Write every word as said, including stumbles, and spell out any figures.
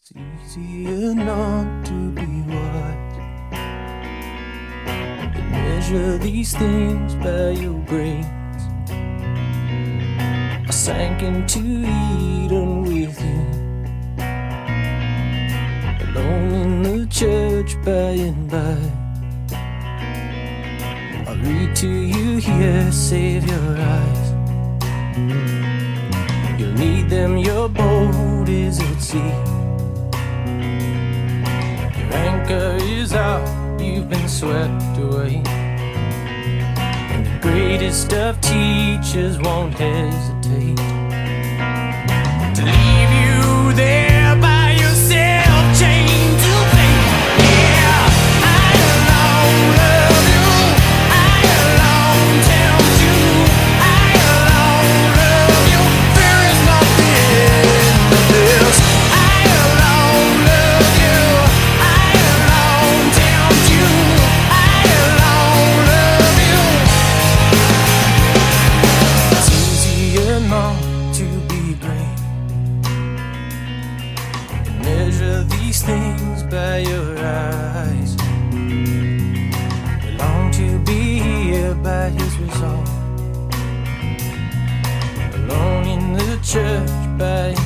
It's easier not to be wise and measure these things by your brains. I sank into Eden with you, alone in the church by and by. I'll read to you here, save your eyes. You'll need them, your boat is at sea. Your anchor is out, you've been swept away. And the greatest of teachers won't hesitate to leave you there by yourself, chained to faith. Yeah, I alone love you, I alone tempt you, I alone love you. There is nothing but this. I alone love you, I alone tempt you, I alone love you. It's easier not to be great and measure these things by your eyes. We long to be here by his resolve, alone in the church by